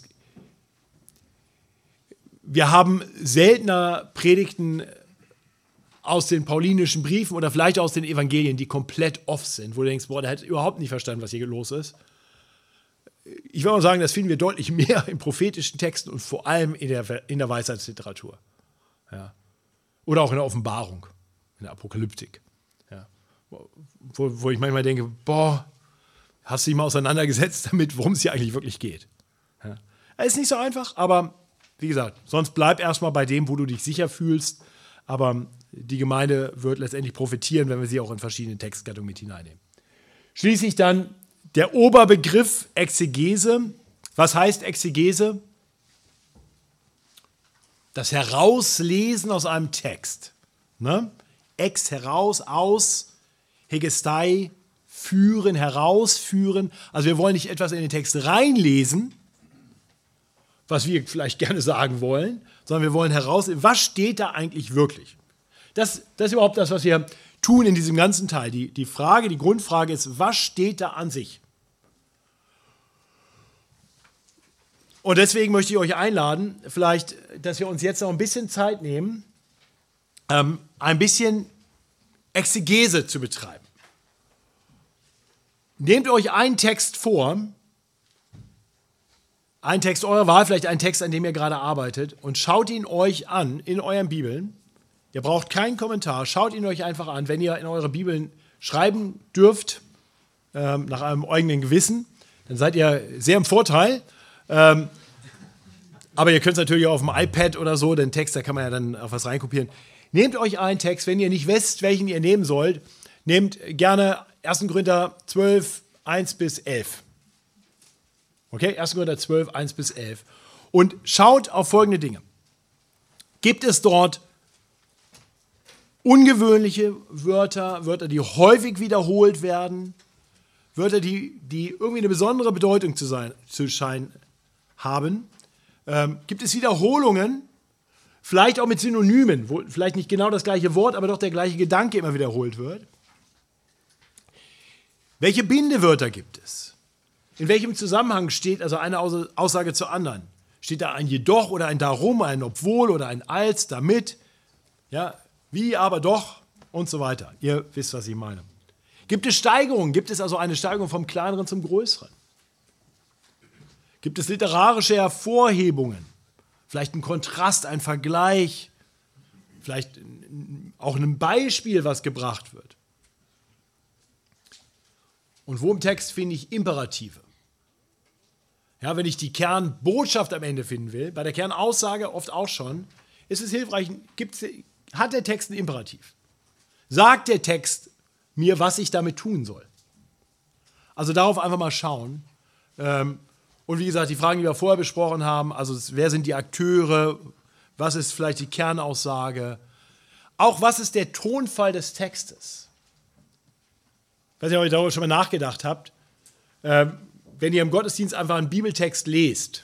Speaker 1: wir haben seltener Predigten aus den paulinischen Briefen oder vielleicht aus den Evangelien, die komplett off sind, wo du denkst, boah, der hat überhaupt nicht verstanden, was hier los ist. Ich würde mal sagen, das finden wir deutlich mehr in prophetischen Texten und vor allem in der Weisheitsliteratur. Ja. Oder auch in der Offenbarung, in der Apokalyptik. Ja. Wo ich manchmal denke, boah, hast du dich mal auseinandergesetzt damit, worum es hier eigentlich wirklich geht. Ja. Ist nicht so einfach, aber wie gesagt, sonst bleib erstmal bei dem, wo du dich sicher fühlst. Aber die Gemeinde wird letztendlich profitieren, wenn wir sie auch in verschiedene Textgattungen mit hineinnehmen. Schließlich dann der Oberbegriff Exegese. Was heißt Exegese? Das Herauslesen aus einem Text. Ne? Ex, heraus, aus, Hegestei, führen, herausführen. Also wir wollen nicht etwas in den Text reinlesen, was wir vielleicht gerne sagen wollen, sondern wir wollen herauslesen, was steht da eigentlich wirklich? Das ist überhaupt das, was wir tun in diesem ganzen Teil. Die Frage, die Grundfrage ist, was steht da an sich? Und deswegen möchte ich euch einladen, vielleicht, dass wir uns jetzt noch ein bisschen Zeit nehmen, ein bisschen Exegese zu betreiben. Nehmt euch einen Text vor, einen Text eurer Wahl, vielleicht einen Text, an dem ihr gerade arbeitet, und schaut ihn euch an in euren Bibeln. Ihr braucht keinen Kommentar, schaut ihn euch einfach an. Wenn ihr in eure Bibeln schreiben dürft, nach eurem eigenen Gewissen, dann seid ihr sehr im Vorteil. Aber ihr könnt es natürlich auch auf dem iPad oder so, den Text, da kann man ja dann auf was reinkopieren. Nehmt euch einen Text, wenn ihr nicht wisst, welchen ihr nehmen sollt, nehmt gerne 1. Korinther 12, 1 bis 11. Okay, 1. Korinther 12, 1 bis 11. Und schaut auf folgende Dinge. Gibt es dort ungewöhnliche Wörter, die häufig wiederholt werden, Wörter, die irgendwie eine besondere Bedeutung zu scheinen haben? Gibt es Wiederholungen, vielleicht auch mit Synonymen, wo vielleicht nicht genau das gleiche Wort, aber doch der gleiche Gedanke immer wiederholt wird? Welche Bindewörter gibt es? In welchem Zusammenhang steht also eine Aussage zur anderen? Steht da ein jedoch oder ein darum, ein obwohl oder ein als, damit? Ja, wie, aber doch und so weiter. Ihr wisst, was ich meine. Gibt es Steigerungen? Gibt es also eine Steigerung vom Kleineren zum Größeren? Gibt es literarische Hervorhebungen? Vielleicht ein Kontrast, ein Vergleich? Vielleicht auch ein Beispiel, was gebracht wird? Und wo im Text finde ich Imperative? Ja, wenn ich die Kernbotschaft am Ende finden will, bei der Kernaussage oft auch schon, ist es hilfreich, hat der Text einen Imperativ? Sagt der Text mir, was ich damit tun soll? Also darauf einfach mal schauen. Und wie gesagt, die Fragen, die wir vorher besprochen haben, also wer sind die Akteure, was ist vielleicht die Kernaussage, auch was ist der Tonfall des Textes? Ich weiß nicht, ob ihr darüber schon mal nachgedacht habt. Wenn ihr im Gottesdienst einfach einen Bibeltext lest,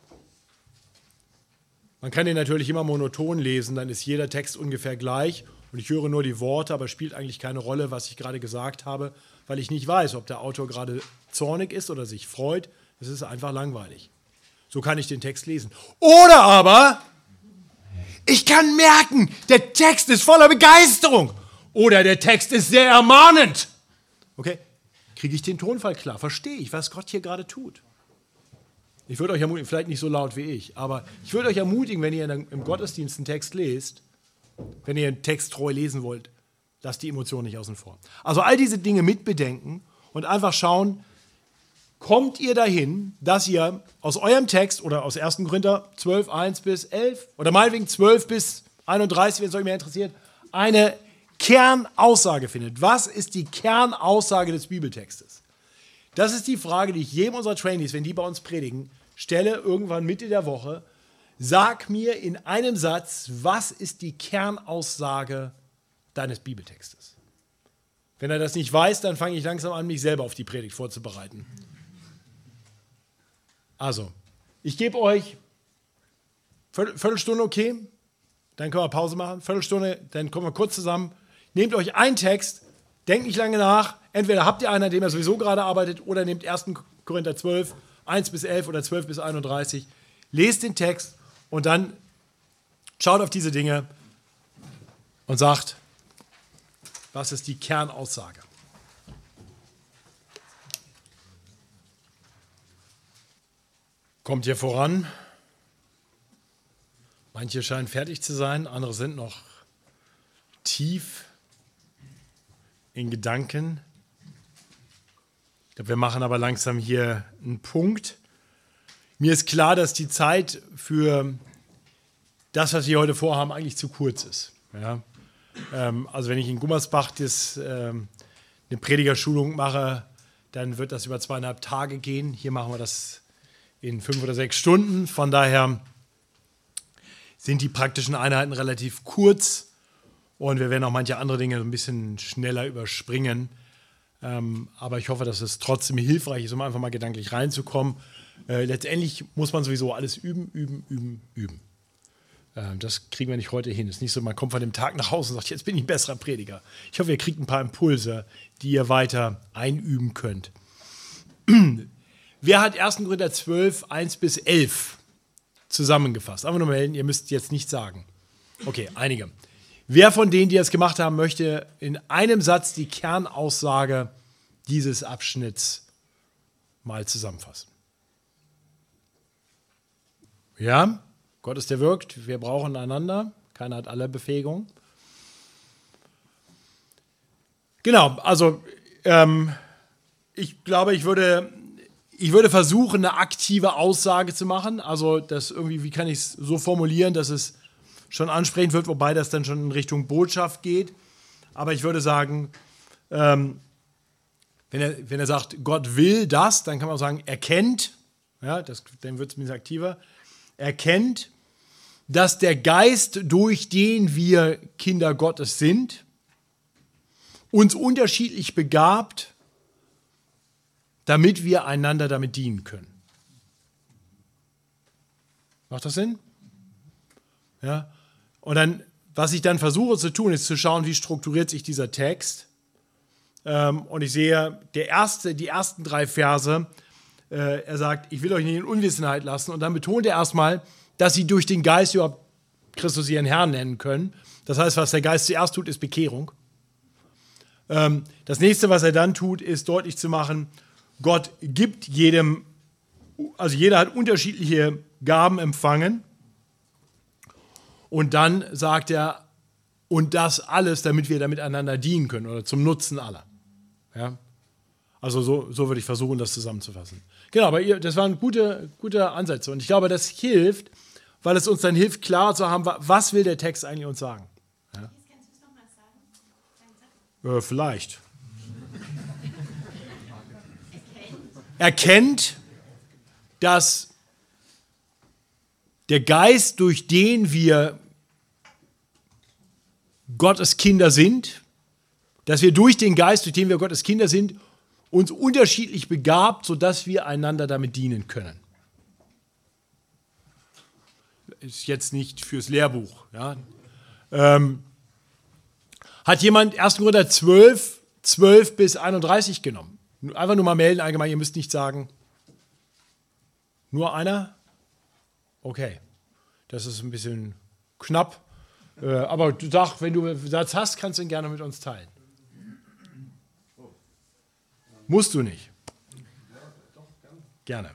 Speaker 1: man kann den natürlich immer monoton lesen, dann ist jeder Text ungefähr gleich und ich höre nur die Worte, aber spielt eigentlich keine Rolle, was ich gerade gesagt habe, weil ich nicht weiß, ob der Autor gerade zornig ist oder sich freut. Es ist einfach langweilig. So kann ich den Text lesen. Oder aber, ich kann merken, der Text ist voller Begeisterung oder der Text ist sehr ermahnend. Okay? Kriege ich den Tonfall klar? Verstehe ich, was Gott hier gerade tut? Ich würde euch ermutigen, vielleicht nicht so laut wie ich, aber ich würde euch ermutigen, wenn ihr im Gottesdienst einen Text lest, wenn ihr einen Text treu lesen wollt, lasst die Emotionen nicht außen vor. Also all diese Dinge mitbedenken und einfach schauen, kommt ihr dahin, dass ihr aus eurem Text oder aus 1. Korinther 12, 1 bis 11 oder meinetwegen 12 bis 31, wenn es euch mehr interessiert, eine Kernaussage findet. Was ist die Kernaussage des Bibeltextes? Das ist die Frage, die ich jedem unserer Trainees, wenn die bei uns predigen, stelle irgendwann Mitte der Woche. Sag mir in einem Satz, was ist die Kernaussage deines Bibeltextes? Wenn er das nicht weiß, dann fange ich langsam an, mich selber auf die Predigt vorzubereiten. Also, ich gebe euch Viertelstunde, okay? Dann können wir Pause machen. Viertelstunde, dann kommen wir kurz zusammen. Nehmt euch einen Text, denkt nicht lange nach. Entweder habt ihr einen, an dem ihr sowieso gerade arbeitet, oder nehmt 1. Korinther 12, 1 bis 11 oder 12 bis 31. Lest den Text und dann schaut auf diese Dinge und sagt, was ist die Kernaussage? Kommt ihr voran? Manche scheinen fertig zu sein, andere sind noch tief in Gedanken. Ich glaube, wir machen aber langsam hier einen Punkt. Mir ist klar, dass die Zeit für das, was wir heute vorhaben, eigentlich zu kurz ist. Ja? Also wenn ich in Gummersbach eine Predigerschulung mache, dann wird das über 2,5 Tage gehen. Hier machen wir das in 5 oder 6 Stunden. Von daher sind die praktischen Einheiten relativ kurz und wir werden auch manche andere Dinge ein bisschen schneller überspringen. Aber ich hoffe, dass es trotzdem hilfreich ist, um einfach mal gedanklich reinzukommen. Letztendlich muss man sowieso alles üben. Das kriegen wir nicht heute hin. Es ist nicht so, man kommt von dem Tag nach Hause und sagt, jetzt bin ich ein besserer Prediger. Ich hoffe, ihr kriegt ein paar Impulse, die ihr weiter einüben könnt. Wer hat 1. Korinther 12, 1 bis 11 zusammengefasst? Einfach nur melden, ihr müsst jetzt nicht sagen. Okay, einige. Wer von denen, die das gemacht haben, möchte in einem Satz die Kernaussage dieses Abschnitts mal zusammenfassen? Ja, Gott ist der wirkt, wir brauchen einander, keiner hat alle Befähigung. Genau, also ich glaube, ich würde versuchen, eine aktive Aussage zu machen. Also das irgendwie, wie kann ich es so formulieren, dass es schon ansprechend wird, wobei das dann schon in Richtung Botschaft geht. Aber ich würde sagen, wenn er sagt, Gott will das, dann kann man auch sagen, erkennt, ja, dann wird es ein bisschen aktiver, erkennt, dass der Geist, durch den wir Kinder Gottes sind, uns unterschiedlich begabt, damit wir einander damit dienen können. Macht das Sinn? Ja. Und dann, was ich dann versuche zu tun, ist zu schauen, wie strukturiert sich dieser Text. Und ich sehe, die ersten 3 Verse, er sagt, ich will euch nicht in Unwissenheit lassen. Und dann betont er erstmal, dass sie durch den Geist überhaupt Christus ihren Herrn nennen können. Das heißt, was der Geist zuerst tut, ist Bekehrung. Das nächste, was er dann tut, ist deutlich zu machen, Gott gibt jedem, also jeder hat unterschiedliche Gaben empfangen. Und dann sagt er, und das alles, damit wir da miteinander dienen können oder zum Nutzen aller. Ja? Also so würde ich versuchen, das zusammenzufassen. Genau, aber das waren gute Ansätze. Und ich glaube, das hilft, weil es uns dann hilft, klar zu haben, was will der Text eigentlich uns sagen. Ja?
Speaker 2: Kannst du es nochmal sagen?
Speaker 1: Vielleicht. Erkennt, dass der Geist, durch den wir Gottes Kinder sind, dass wir durch den Geist, durch den wir Gottes Kinder sind, uns unterschiedlich begabt, sodass wir einander damit dienen können. Ist jetzt nicht fürs Lehrbuch. Ja. Hat jemand 1. Korinther 12 bis 31 genommen? Einfach nur mal melden, allgemein, ihr müsst nicht sagen. Nur einer? Okay, das ist ein bisschen knapp. Aber du sagst, wenn du einen Satz hast, kannst du ihn gerne mit uns teilen. Musst du nicht. Gerne.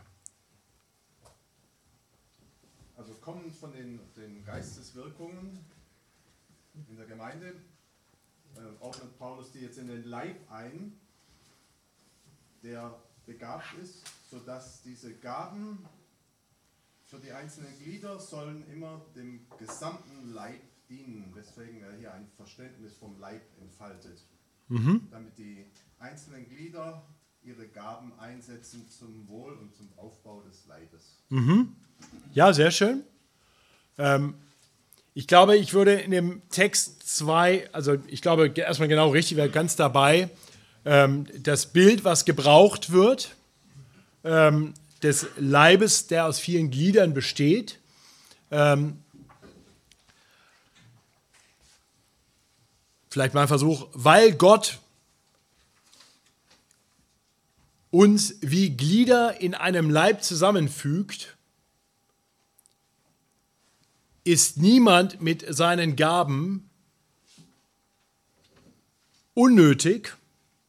Speaker 3: Also kommen von den Geisteswirkungen in der Gemeinde, ordnet Paulus die jetzt in den Leib ein, der begabt ist, sodass diese Gaben für die einzelnen Glieder sollen immer dem gesamten Leib dienen, weswegen er hier ein Verständnis vom Leib entfaltet, damit die einzelnen Glieder ihre Gaben einsetzen zum Wohl und zum Aufbau des Leibes.
Speaker 1: Ja, sehr schön. Ich glaube, ich würde in dem Text 2, also ich glaube erstmal genau richtig, wäre ganz dabei, das Bild, was gebraucht wird, des Leibes, der aus vielen Gliedern besteht. Vielleicht mal ein Versuch, weil Gott uns wie Glieder in einem Leib zusammenfügt, ist niemand mit seinen Gaben unnötig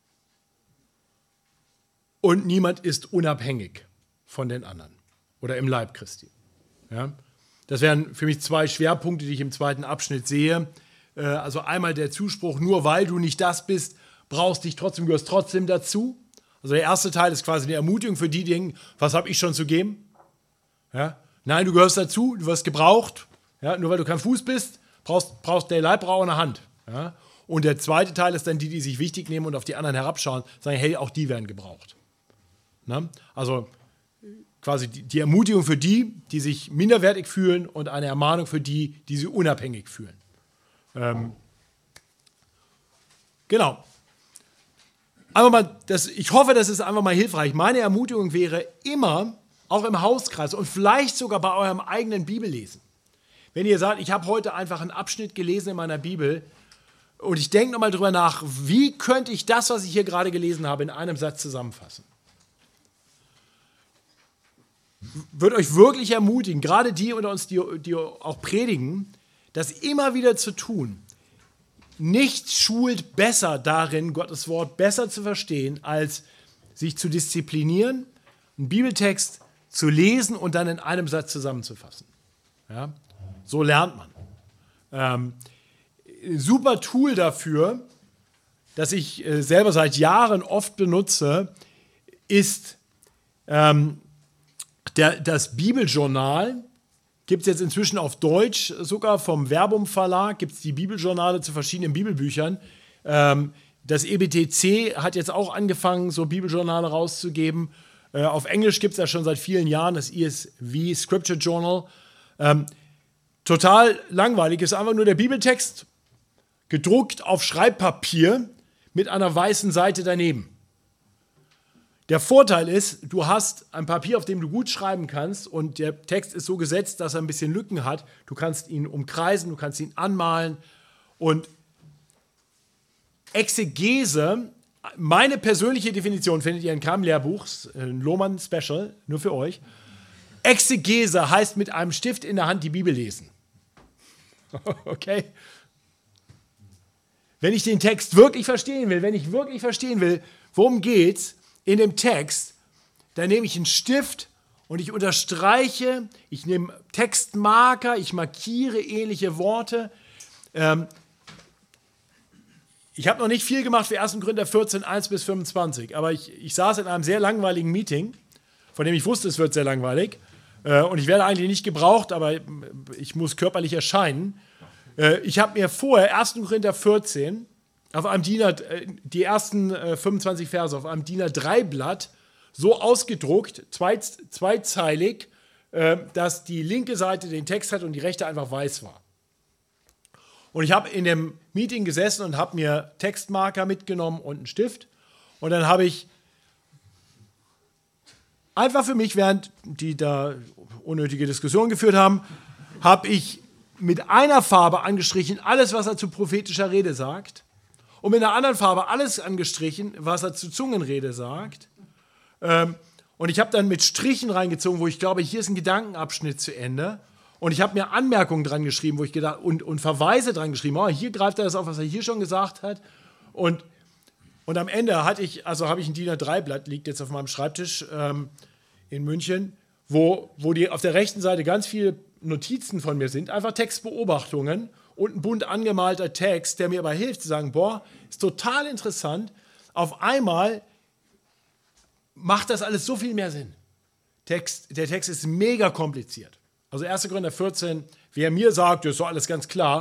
Speaker 1: und niemand ist unabhängig von den anderen oder im Leib Christi. Ja? Das wären für mich zwei Schwerpunkte, die ich im zweiten Abschnitt sehe. Also einmal der Zuspruch, nur weil du nicht das bist, brauchst dich trotzdem, gehörst trotzdem dazu. Also der erste Teil ist quasi eine Ermutigung für die, die denken, was habe ich schon zu geben? Ja? Nein, du gehörst dazu, du wirst gebraucht. Ja, nur weil du kein Fuß bist, brauchst der Leib braucht eine Hand. Ja? Und der zweite Teil ist dann die, die sich wichtig nehmen und auf die anderen herabschauen, sagen, hey, auch die werden gebraucht. Na? Also quasi die Ermutigung für die, die sich minderwertig fühlen und eine Ermahnung für die, die sich unabhängig fühlen. Genau. Einfach mal ich hoffe, das ist einfach mal hilfreich. Meine Ermutigung wäre immer, auch im Hauskreis und vielleicht sogar bei eurem eigenen Bibellesen. Wenn ihr sagt, ich habe heute einfach einen Abschnitt gelesen in meiner Bibel und ich denke nochmal drüber nach, wie könnte ich das, was ich hier gerade gelesen habe, in einem Satz zusammenfassen? Würde euch wirklich ermutigen, gerade die unter uns, die auch predigen, das immer wieder zu tun. Nichts schult besser darin, Gottes Wort besser zu verstehen, als sich zu disziplinieren, einen Bibeltext zu lesen und dann in einem Satz zusammenzufassen. Ja? So lernt man. Super Tool dafür, das ich selber seit Jahren oft benutze, ist das Bibeljournal. Gibt es jetzt inzwischen auf Deutsch, sogar vom Verbum Verlag, gibt es die Bibeljournale zu verschiedenen Bibelbüchern. Das EBTC hat jetzt auch angefangen, so Bibeljournale rauszugeben. Auf Englisch gibt es ja schon seit vielen Jahren das ESV Scripture Journal. Total langweilig, ist einfach nur der Bibeltext, gedruckt auf Schreibpapier mit einer weißen Seite daneben. Der Vorteil ist, du hast ein Papier, auf dem du gut schreiben kannst und der Text ist so gesetzt, dass er ein bisschen Lücken hat. Du kannst ihn umkreisen, du kannst ihn anmalen und Exegese, meine persönliche Definition findet ihr in keinem Lehrbuch, ein Lohmann Special, nur für euch. Exegese heißt mit einem Stift in der Hand die Bibel lesen. Okay? Wenn ich den Text wirklich verstehen will, wenn ich wirklich verstehen will, worum geht's in dem Text, dann nehme ich einen Stift und ich unterstreiche, ich nehme Textmarker, ich markiere ähnliche Worte. Ich habe noch nicht viel gemacht für 1. Korinther 14, 1 bis 25, aber ich saß in einem sehr langweiligen Meeting, von dem ich wusste, es wird sehr langweilig und ich werde eigentlich nicht gebraucht, aber ich muss körperlich erscheinen. Ich habe mir vorher 1. Korinther 14 auf einem die ersten 25 Verse auf einem DIN A3-Blatt so ausgedruckt, zweizeilig, dass die linke Seite den Text hat und die rechte einfach weiß war. Und ich habe in dem Meeting gesessen und habe mir Textmarker mitgenommen und einen Stift. Und dann habe ich einfach für mich, während die da unnötige Diskussionen geführt haben, habe ich mit einer Farbe angestrichen alles, was er zu prophetischer Rede sagt. Und mit einer anderen Farbe alles angestrichen, was er zu Zungenrede sagt. Und ich habe dann mit Strichen reingezogen, wo ich glaube, hier ist ein Gedankenabschnitt zu Ende. Und ich habe mir Anmerkungen dran geschrieben, wo ich gedacht und Verweise dran geschrieben. Oh, hier greift er das auf, was er hier schon gesagt hat. Und am Ende habe ich ein DIN A3-Blatt, liegt jetzt auf meinem Schreibtisch in München, wo auf der rechten Seite ganz viele Notizen von mir sind, einfach Textbeobachtungen und ein bunt angemalter Text, der mir aber hilft zu sagen, boah, ist total interessant. Auf einmal macht das alles so viel mehr Sinn. Der Text ist mega kompliziert. Also 1. Korinther 14, wer mir sagt, das ist doch alles ganz klar,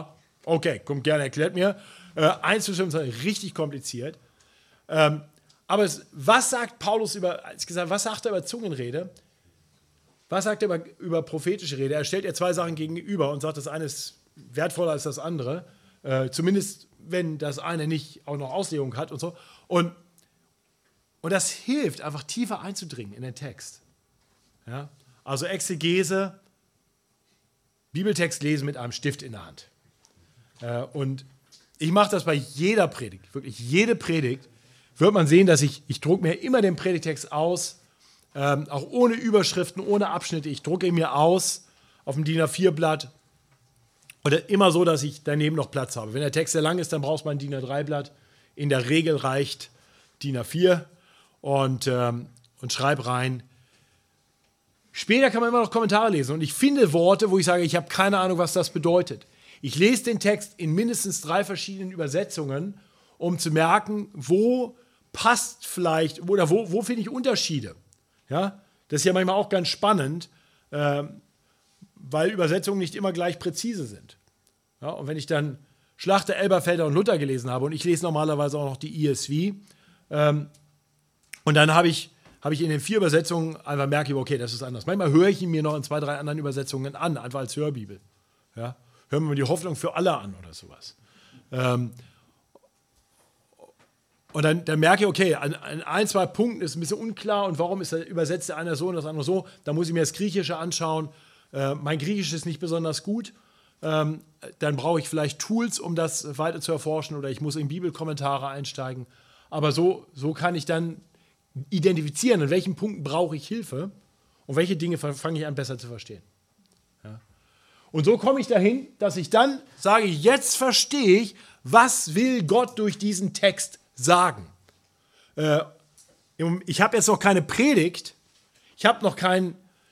Speaker 1: Okay, kommt gerne, erklärt mir. 1 bis 5 richtig kompliziert. Aber was sagt Paulus was sagt er über Zungenrede? Was sagt er über prophetische Rede? Er stellt ja 2 Sachen gegenüber und sagt, das eine ist wertvoller als das andere. Zumindest, wenn das eine nicht auch noch Auslegung hat und so. Und das hilft, einfach tiefer einzudringen in den Text. Ja? Also Exegese, Bibeltext lesen mit einem Stift in der Hand. Und ich mache das bei jeder Predigt, wirklich jede Predigt, wird man sehen, dass ich drucke mir immer den Predigtext aus, auch ohne Überschriften, ohne Abschnitte. Ich drucke ihn mir aus auf dem DIN A4-Blatt oder immer so, dass ich daneben noch Platz habe. Wenn der Text sehr lang ist, dann brauchst du ein DIN A3-Blatt. In der Regel reicht DIN A4 und schreib rein. Später kann man immer noch Kommentare lesen und ich finde Worte, wo ich sage, ich habe keine Ahnung, was das bedeutet. Ich lese den Text in mindestens 3 verschiedenen Übersetzungen, um zu merken, wo passt vielleicht oder wo finde ich Unterschiede. Ja? Das ist ja manchmal auch ganz spannend, weil Übersetzungen nicht immer gleich präzise sind. Ja? Und wenn ich dann Schlachter, Elberfelder und Luther gelesen habe und ich lese normalerweise auch noch die ESV und dann habe ich in den 4 Übersetzungen einfach merke, okay, das ist anders. Manchmal höre ich ihn mir noch in 2, 3 anderen Übersetzungen an, einfach als Hörbibel. Ja? Hören wir mal die Hoffnung für alle an oder sowas. Und dann merke ich, okay, an 1, 2 Punkten ist ein bisschen unklar und warum übersetzt der eine so und das andere so. Da muss ich mir das Griechische anschauen. Mein Griechisch ist nicht besonders gut. Dann brauche ich vielleicht Tools, um das weiter zu erforschen oder ich muss in Bibelkommentare einsteigen. Aber so kann ich dann identifizieren, an welchen Punkten brauche ich Hilfe und welche Dinge fange ich an besser zu verstehen. Ja. Und so komme ich dahin, dass ich dann sage, jetzt verstehe ich, was will Gott durch diesen Text sagen. Ich habe jetzt noch keine Predigt, ich habe noch kein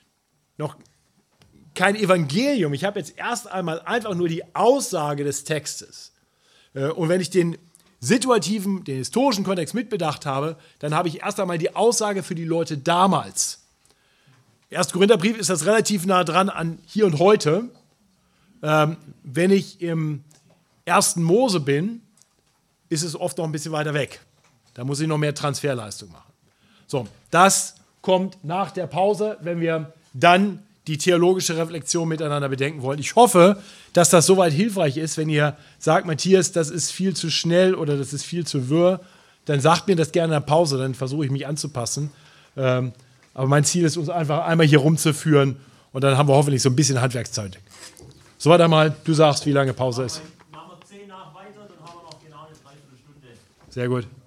Speaker 1: Evangelium, ich habe jetzt erst einmal einfach nur die Aussage des Textes. Und wenn ich den historischen Kontext mitbedacht habe, dann habe ich erst einmal die Aussage für die Leute damals. 1. Korintherbrief ist das relativ nah dran an hier und heute. Wenn ich im 1. Mose bin, ist es oft noch ein bisschen weiter weg. Da muss ich noch mehr Transferleistung machen. So, das kommt nach der Pause, wenn wir dann die theologische Reflexion miteinander bedenken wollen. Ich hoffe, dass das soweit hilfreich ist. Wenn ihr sagt, Matthias, das ist viel zu schnell oder das ist viel zu wirr, dann sagt mir das gerne in der Pause, dann versuche ich mich anzupassen. Aber mein Ziel ist, uns einfach einmal hier rumzuführen und dann haben wir hoffentlich so ein bisschen Handwerkszeit. Soweit einmal, du sagst, wie lange Pause ist.
Speaker 4: Machen wir 10 nach weiter, dann haben wir noch genau eine Dreiviertelstunde.
Speaker 1: Sehr gut.